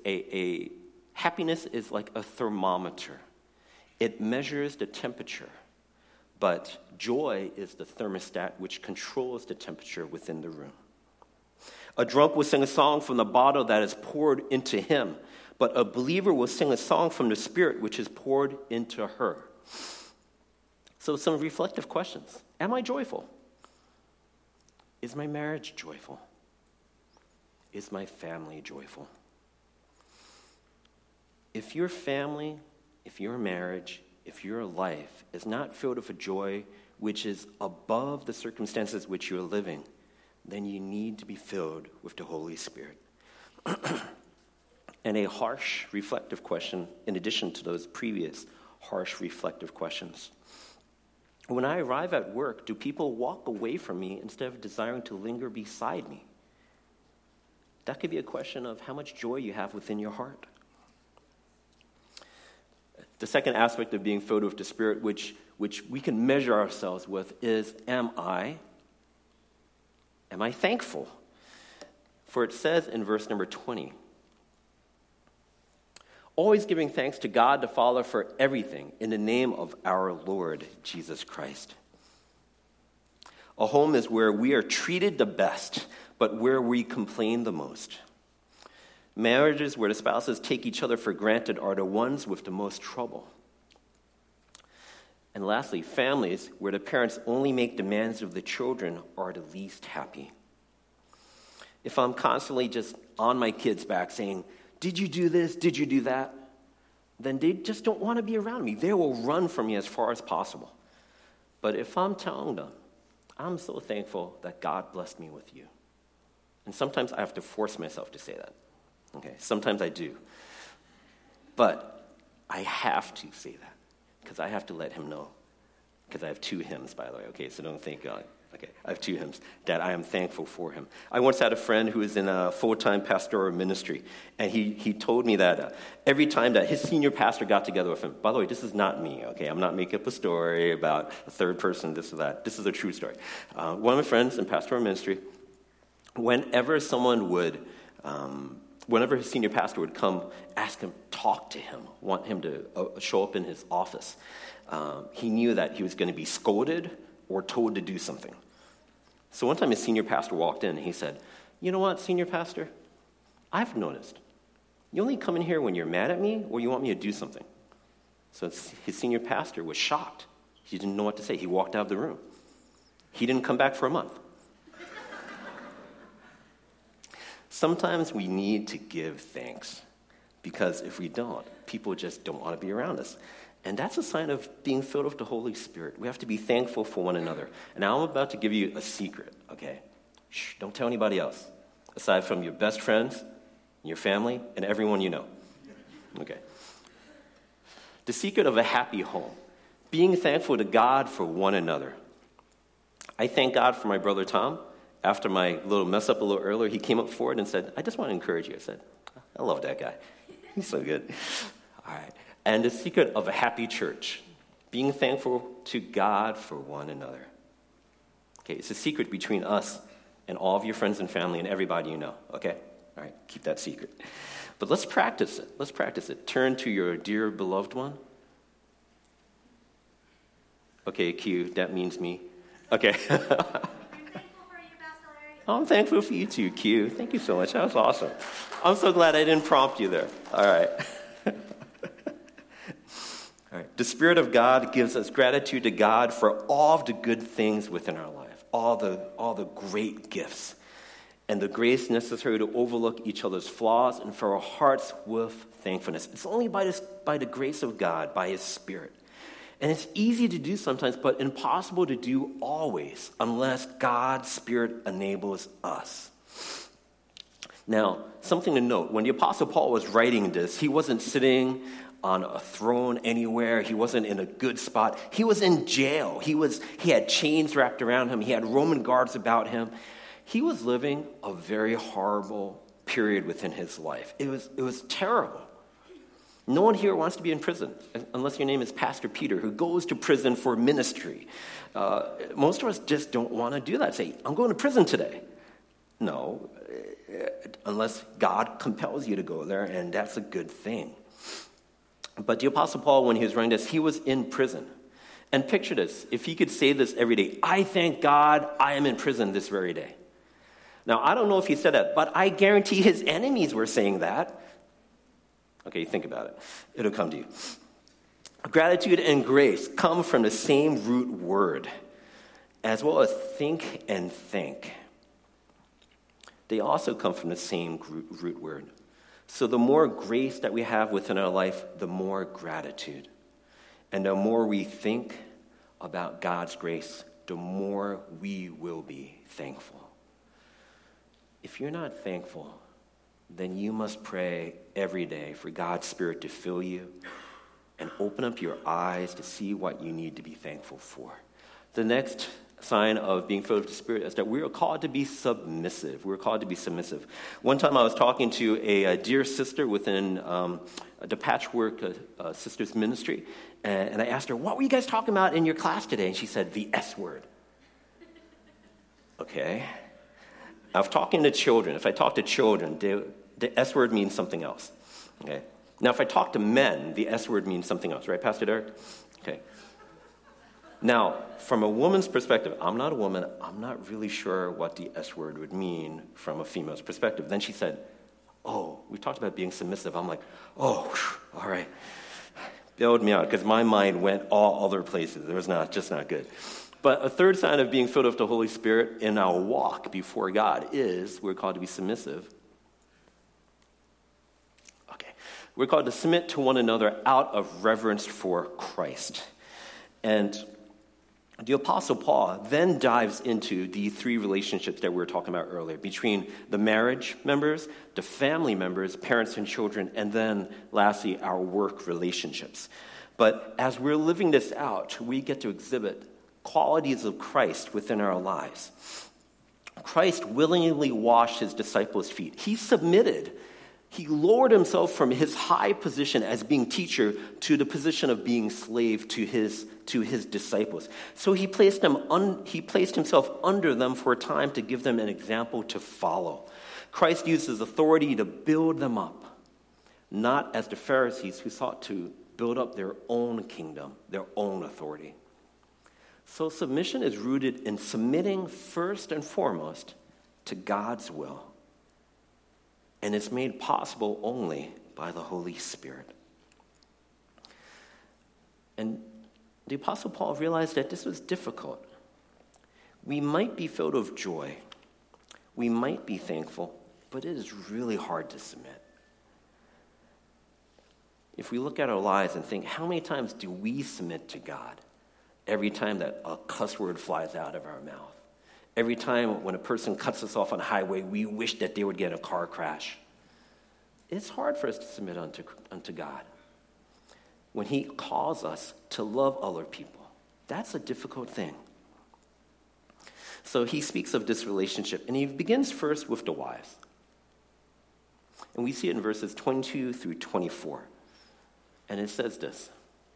a happiness is like a thermometer. It measures the temperature, but joy is the thermostat which controls the temperature within the room. A drunk will sing a song from the bottle that is poured into him, but a believer will sing a song from the Spirit which is poured into her. So some reflective questions. Am I joyful? Is my marriage joyful? Is my family joyful? If your family, if your marriage, if your life is not filled with a joy which is above the circumstances which you're living, then you need to be filled with the Holy Spirit. And a harsh, reflective question, in addition to those previous harsh, reflective questions. When I arrive at work, do people walk away from me instead of desiring to linger beside me? That could be a question of how much joy you have within your heart. The second aspect of being filled with the Spirit, which we can measure ourselves with, is, am I thankful? For it says in verse number 20, always giving thanks to God the Father for everything in the name of our Lord Jesus Christ. A home is where we are treated the best, but where we complain the most. Marriages where the spouses take each other for granted are the ones with the most trouble. And lastly, families where the parents only make demands of the children are the least happy. If I'm constantly just on my kids' back saying, did you do this? Did you do that? Then they just don't want to be around me. They will run from me as far as possible. But if I'm telling them, I'm so thankful that God blessed me with you. And sometimes I have to force myself to say that. Okay, sometimes I do. But I have to say that because I have to let him know. Because I have 2 hymns, by the way. Okay, so don't think, okay, I have 2 hymns that I am thankful for him. I once had a friend who was in a full-time pastoral ministry, and he told me that every time that his senior pastor got together with him, by the way, this is not me, okay? I'm not making up a story about a third person, this or that. This is a true story. One of my friends in pastoral ministry, whenever his senior pastor would come, ask him, talk to him, want him to show up in his office, he knew that he was going to be scolded or told to do something. So one time his senior pastor walked in and he said, you know what, senior pastor, I've noticed. You only come in here when you're mad at me or you want me to do something. So his senior pastor was shocked. He didn't know what to say. He walked out of the room. He didn't come back for a month. Sometimes we need to give thanks because if we don't, people just don't want to be around us. And that's a sign of being filled with the Holy Spirit. We have to be thankful for one another. And now I'm about to give you a secret, okay? Shh, don't tell anybody else, aside from your best friends, your family, and everyone you know. Okay. The secret of a happy home, being thankful to God for one another. I thank God for my brother Tom. After my little mess up a little earlier, he came up forward and said, I just want to encourage you. I said, I love that guy. He's so good. All right. And the secret of a happy church, being thankful to God for one another. Okay, it's a secret between us and all of your friends and family and everybody you know, okay? All right, keep that secret. But let's practice it. Let's practice it. Turn to your dear beloved one. Okay, Q, that means me. Okay. I'm thankful for you too, Q. Thank you so much. That was awesome. I'm so glad I didn't prompt you there. All right. All right. The Spirit of God gives us gratitude to God for all of the good things within our life, all the great gifts, and the grace necessary to overlook each other's flaws and fill our hearts with thankfulness. It's only by the grace of God, by His Spirit. And it's easy to do sometimes, but impossible to do always unless God's Spirit enables us. Now, something to note, when the Apostle Paul was writing this, he wasn't sitting on a throne anywhere. He wasn't in a good spot. He was in jail. He had chains wrapped around him. He had Roman guards about him. He was living a very horrible period within his life. It was terrible. No one here wants to be in prison, unless your name is Pastor Peter, who goes to prison for ministry. Most of us just don't want to do that. Say, I'm going to prison today. No, unless God compels you to go there, and that's a good thing. But the Apostle Paul, when he was writing this, he was in prison. And picture this, if he could say this every day, I thank God I am in prison this very day. Now, I don't know if he said that, but I guarantee his enemies were saying that. Okay, think about it. It'll come to you. Gratitude and grace come from the same root word, as well as think and thank. They also come from the same root word. So the more grace that we have within our life, the more gratitude. And the more we think about God's grace, the more we will be thankful. If you're not thankful, then you must pray every day for God's Spirit to fill you and open up your eyes to see what you need to be thankful for. The next sign of being filled with the Spirit is that we are called to be submissive. We're called to be submissive. One time I was talking to a dear sister within the Patchwork Sisters Ministry, and I asked her, what were you guys talking about in your class today? And she said, the S word. Okay. I was talking to children. If I talk to children, the S word means something else. Okay. Now, if I talk to men, the S word means something else, right, Pastor Derek? Okay. Now, from a woman's perspective, I'm not a woman. I'm not really sure what the S word would mean from a female's perspective. Then she said, oh, we talked about being submissive. I'm like, oh, all right. Bailed me out because my mind went all other places. It was just not good. But a third sign of being filled with the Holy Spirit in our walk before God is we're called to be submissive. Okay. We're called to submit to one another out of reverence for Christ. And the Apostle Paul then dives into the three relationships that we were talking about earlier between the marriage members, the family members, parents and children, and then lastly, our work relationships. But as we're living this out, we get to exhibit qualities of Christ within our lives. Christ willingly washed his disciples' feet. He submitted. He lowered himself from his high position as being teacher to the position of being slave to his disciples. So he placed himself under them for a time to give them an example to follow. Christ used his authority to build them up, not as the Pharisees who sought to build up their own kingdom, their own authority. So submission is rooted in submitting first and foremost to God's will. And it's made possible only by the Holy Spirit. And the Apostle Paul realized that this was difficult. We might be filled with joy. We might be thankful, but it is really hard to submit. If we look at our lives and think, how many times do we submit to God? Every time that a cuss word flies out of our mouth. Every time when a person cuts us off on a highway, we wish that they would get in a car crash. It's hard for us to submit unto God. When he calls us to love other people, that's a difficult thing. So he speaks of this relationship, and he begins first with the wives. And we see it in verses 22 through 24. And it says this.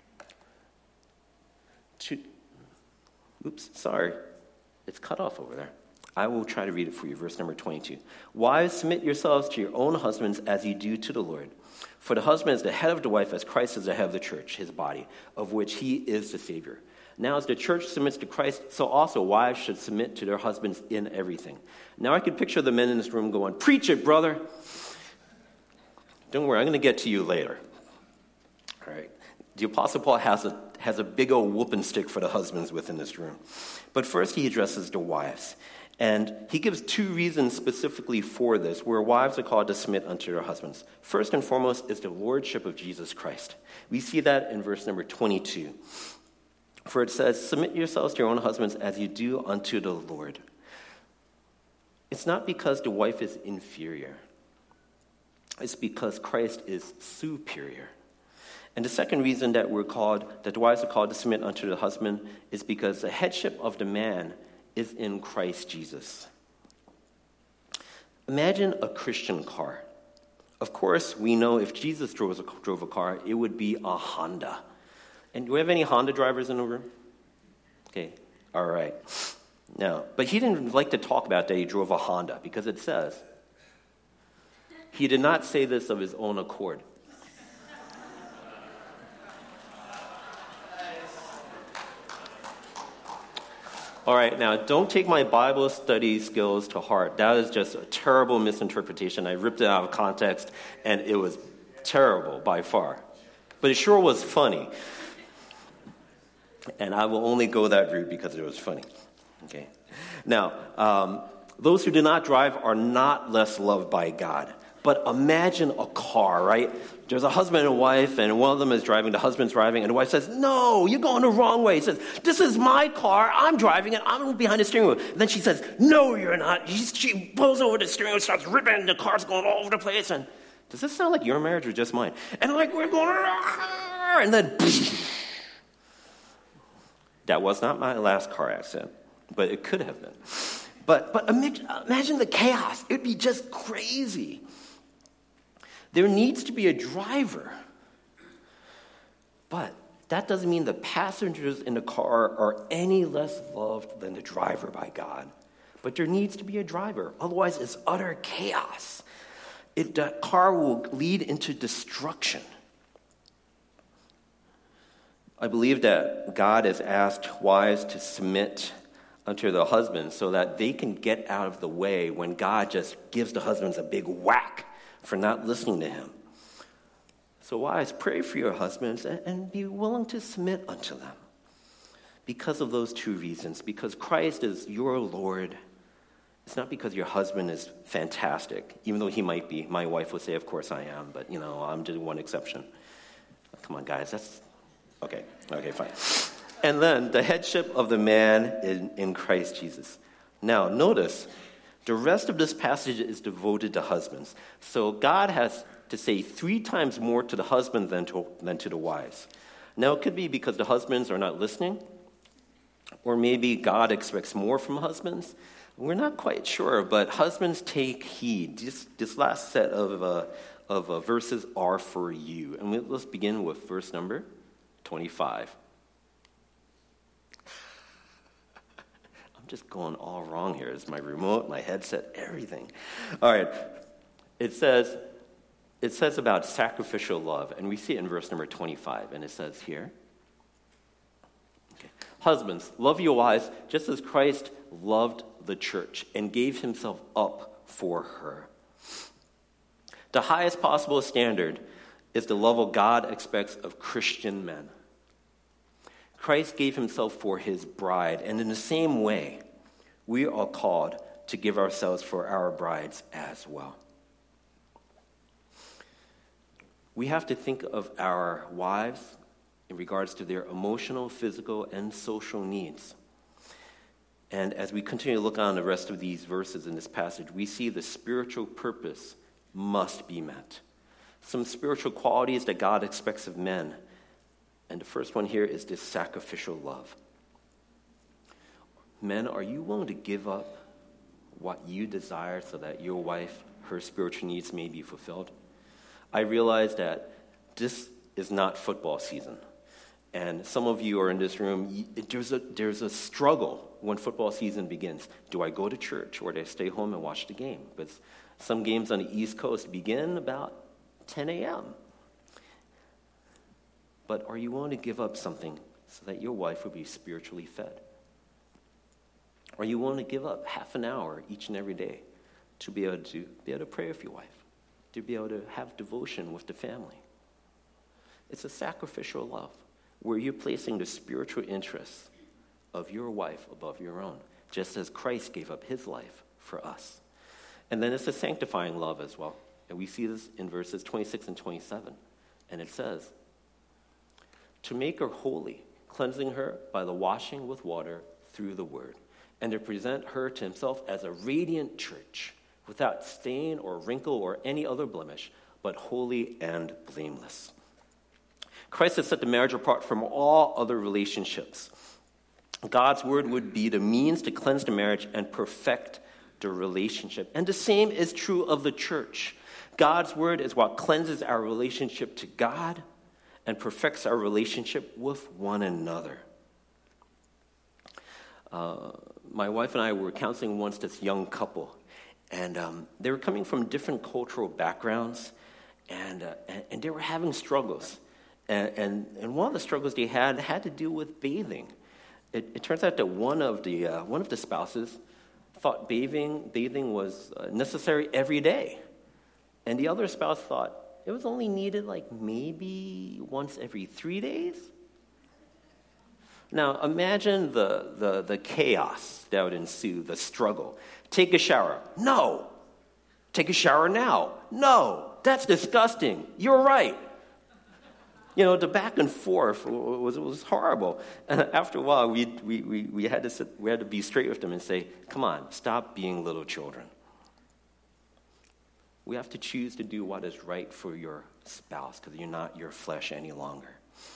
It's cut off over there. I will try to read it for you, verse number 22. Wives, submit yourselves to your own husbands as you do to the Lord. For the husband is the head of the wife, as Christ is the head of the church, his body, of which he is the Savior. Now, as the church submits to Christ, so also wives should submit to their husbands in everything. Now, I can picture the men in this room going, preach it, brother. Don't worry, I'm going to get to you later. All right. The Apostle Paul has a big old whooping stick for the husbands within this room. But first he addresses the wives. And he gives two reasons specifically for this, where wives are called to submit unto their husbands. First and foremost is the lordship of Jesus Christ. We see that in verse number 22. For it says, submit yourselves to your own husbands as you do unto the Lord. It's not because the wife is inferior. It's because Christ is superior. And the second reason that the wives are called to submit unto the husband is because the headship of the man is in Christ Jesus. Imagine a Christian car. Of course, we know if Jesus drove a car, it would be a Honda. And do we have any Honda drivers in the room? Okay, all right. Now, but he didn't like to talk about that he drove a Honda, because it says, he did not say this of his own accord. All right, now, don't take my Bible study skills to heart. That is just a terrible misinterpretation. I ripped it out of context, and it was terrible by far. But it sure was funny. And I will only go that route because it was funny. Okay. Now, those who do not drive are not less loved by God. But imagine a car, right? There's a husband and a wife, and one of them is driving, the husband's driving, and the wife says, no, you're going the wrong way. He says, this is my car, I'm driving it, I'm behind the steering wheel. And then she says, no, you're not. She pulls over the steering wheel, starts ripping, the car's going all over the place. And does this sound like your marriage or just mine? And like, we're going, and then, that was not my last car accident, but it could have been. But imagine the chaos. It'd be just crazy. There needs to be a driver. But that doesn't mean the passengers in the car are any less loved than the driver by God. But there needs to be a driver. Otherwise, it's utter chaos. The car will lead into destruction. I believe that God has asked wives to submit unto the husbands so that they can get out of the way when God just gives the husbands a big whack for not listening to him. So wives, pray for your husbands and be willing to submit unto them because of those two reasons. Because Christ is your Lord. It's not because your husband is fantastic, even though he might be. My wife would say, of course I am, but I'm just one exception. Come on, guys, that's okay, fine. And then the headship of the man in Christ Jesus. Now, notice, the rest of this passage is devoted to husbands. So God has to say 3 times more to the husband than to the wives. Now, it could be because the husbands are not listening, or maybe God expects more from husbands. We're not quite sure, but husbands, take heed. This last set of verses are for you. And let's begin with verse number 25. Just going all wrong here. It's my remote, my headset, everything. All right. It says about sacrificial love, and we see it in verse number 25, and it says here, okay, husbands, love your wives just as Christ loved the church and gave himself up for her. The highest possible standard is the level God expects of Christian men. Christ gave himself for his bride, and in the same way, we are called to give ourselves for our brides as well. We have to think of our wives in regards to their emotional, physical, and social needs. And as we continue to look on the rest of these verses in this passage, we see the spiritual purpose must be met. Some spiritual qualities that God expects of men. And the first one here is this sacrificial love. Men, are you willing to give up what you desire so that your wife, her spiritual needs may be fulfilled? I realize that this is not football season. And some of you are in this room, there's a struggle when football season begins. Do I go to church or do I stay home and watch the game? But some games on the East Coast begin about 10 a.m. But are you willing to give up something so that your wife will be spiritually fed? Are you willing to give up half an hour each and every day to be able to pray with your wife, to be able to have devotion with the family? It's a sacrificial love where you're placing the spiritual interests of your wife above your own, just as Christ gave up his life for us. And then it's a sanctifying love as well. And we see this in verses 26 and 27. And it says, to make her holy, cleansing her by the washing with water through the word, and to present her to himself as a radiant church, without stain or wrinkle or any other blemish, but holy and blameless. Christ has set the marriage apart from all other relationships. God's word would be the means to cleanse the marriage and perfect the relationship. And the same is true of the church. God's word is what cleanses our relationship to God and perfects our relationship with one another. my wife and I were counseling once this young couple, and they were coming from different cultural backgrounds, and they were having struggles. And one of the struggles they had to do with bathing. It turns out that one of the spouses thought bathing was necessary every day, and the other spouse thought it was only needed like maybe once every 3 days. Now imagine the chaos that would ensue, the struggle. Take a shower. No. Take a shower now. No. That's disgusting. You're right. The back and forth was horrible. And after a while, we had to be straight with them and say, "Come on, stop being little children." We have to choose to do what is right for your spouse because you're not your flesh any longer.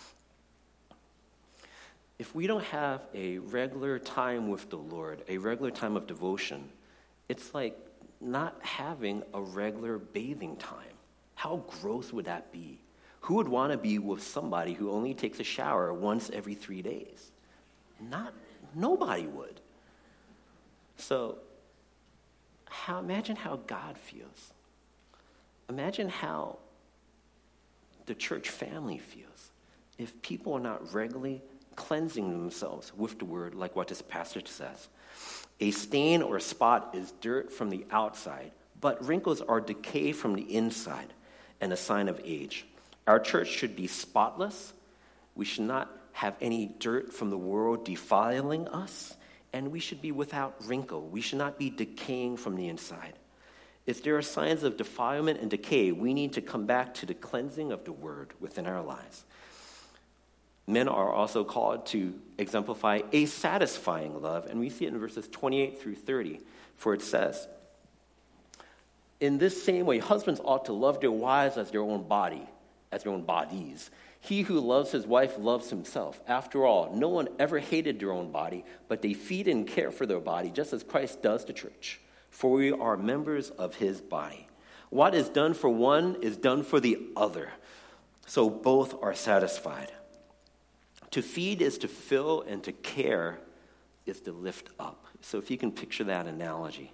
If we don't have a regular time with the Lord, a regular time of devotion, it's like not having a regular bathing time. How gross would that be? Who would want to be with somebody who only takes a shower once every 3 days? Nobody would. So, imagine how God feels. Imagine how the church family feels if people are not regularly cleansing themselves with the word, like what this passage says. A stain or spot is dirt from the outside, but wrinkles are decay from the inside and a sign of age. Our church should be spotless. We should not have any dirt from the world defiling us, and we should be without wrinkle. We should not be decaying from the inside. If there are signs of defilement and decay, we need to come back to the cleansing of the word within our lives. Men are also called to exemplify a satisfying love, and we see it in verses 28 through 30, for it says, "In this same way, husbands ought to love their wives as their own bodies. He who loves his wife loves himself. After all, no one ever hated their own body, but they feed and care for their body, just as Christ does the church. For we are members of his body. What is done for one is done for the other, so both are satisfied. To feed is to fill, and to care is to lift up." So if you can picture that analogy.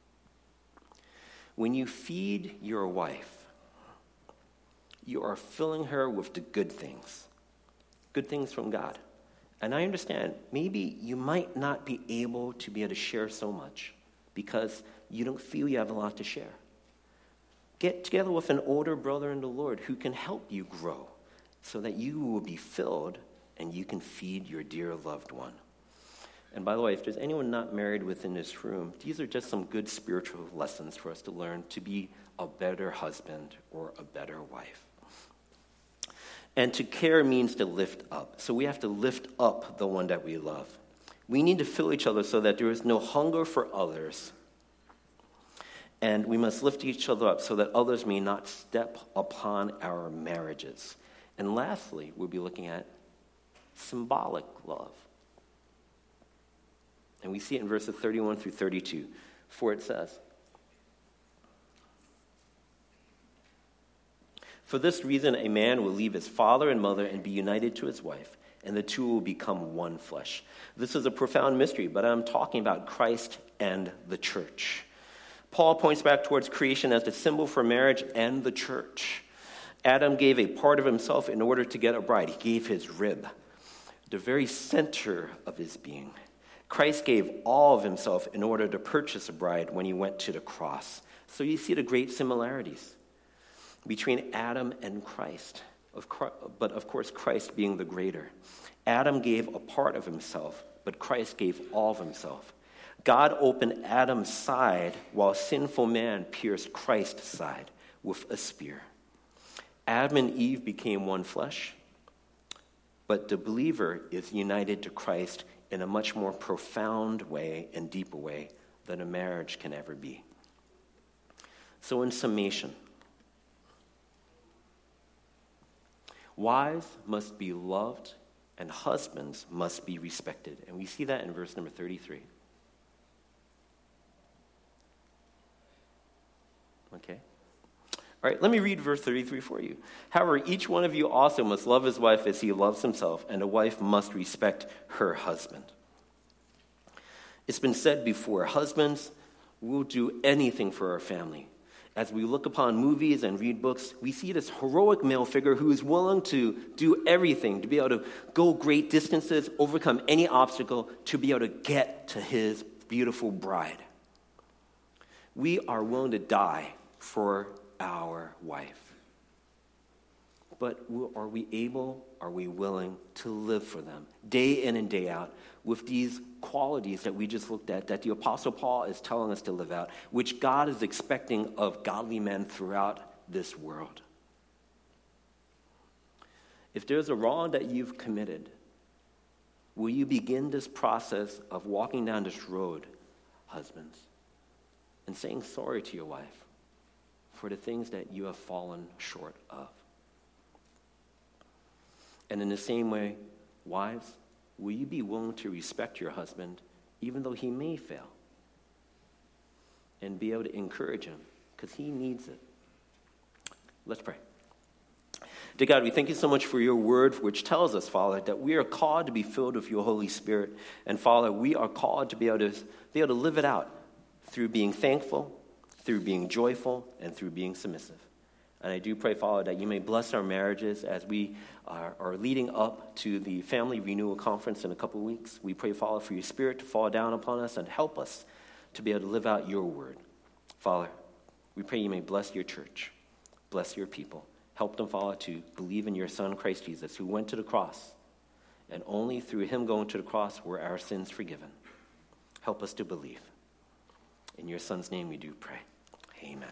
When you feed your wife, you are filling her with the good things from God. And I understand, maybe you might not be able to share so much because you don't feel you have a lot to share. Get together with an older brother in the Lord who can help you grow so that you will be filled and you can feed your dear loved one. And by the way, if there's anyone not married within this room, these are just some good spiritual lessons for us to learn to be a better husband or a better wife. And to care means to lift up. So we have to lift up the one that we love. We need to fill each other so that there is no hunger for others. And we must lift each other up so that others may not step upon our marriages. And lastly, we'll be looking at symbolic love. And we see it in verses 31 through 32. For it says, "For this reason a man will leave his father and mother and be united to his wife, and the two will become one flesh." This is a profound mystery, but I'm talking about Christ and the church. Paul points back towards creation as the symbol for marriage and the church. Adam gave a part of himself in order to get a bride. He gave his rib, the very center of his being. Christ gave all of himself in order to purchase a bride when he went to the cross. So you see the great similarities between Adam and Christ, but of course Christ being the greater. Adam gave a part of himself, but Christ gave all of himself. God opened Adam's side while sinful man pierced Christ's side with a spear. Adam and Eve became one flesh, but the believer is united to Christ in a much more profound way and deeper way than a marriage can ever be. So in summation, wives must be loved and husbands must be respected. And we see that in verse number 33. Okay? All right, let me read verse 33 for you. "However, each one of you also must love his wife as he loves himself, and a wife must respect her husband." It's been said before, husbands, we'll do anything for our family. As we look upon movies and read books, we see this heroic male figure who is willing to do everything, to be able to go great distances, overcome any obstacle, to be able to get to his beautiful bride. We are willing to die for our wife. But are we willing to live for them day in and day out with these qualities that we just looked at, that the Apostle Paul is telling us to live out, which God is expecting of godly men throughout this world? If there's a wrong that you've committed, will you begin this process of walking down this road, husbands, and saying sorry to your wife for the things that you have fallen short of? And in the same way, wives, will you be willing to respect your husband even though he may fail? And be able to encourage him because he needs it. Let's pray. Dear God, we thank you so much for your word, which tells us, Father, that we are called to be filled with your Holy Spirit. And Father, we are called to be able to live it out through being thankful, through being joyful, and through being submissive. And I do pray, Father, that you may bless our marriages as we are leading up to the Family Renewal Conference in a couple of weeks. We pray, Father, for your Spirit to fall down upon us and help us to be able to live out your word. Father, we pray you may bless your church, bless your people. Help them, Father, to believe in your Son, Christ Jesus, who went to the cross. And only through him going to the cross were our sins forgiven. Help us to believe. In your Son's name we do pray. Amen.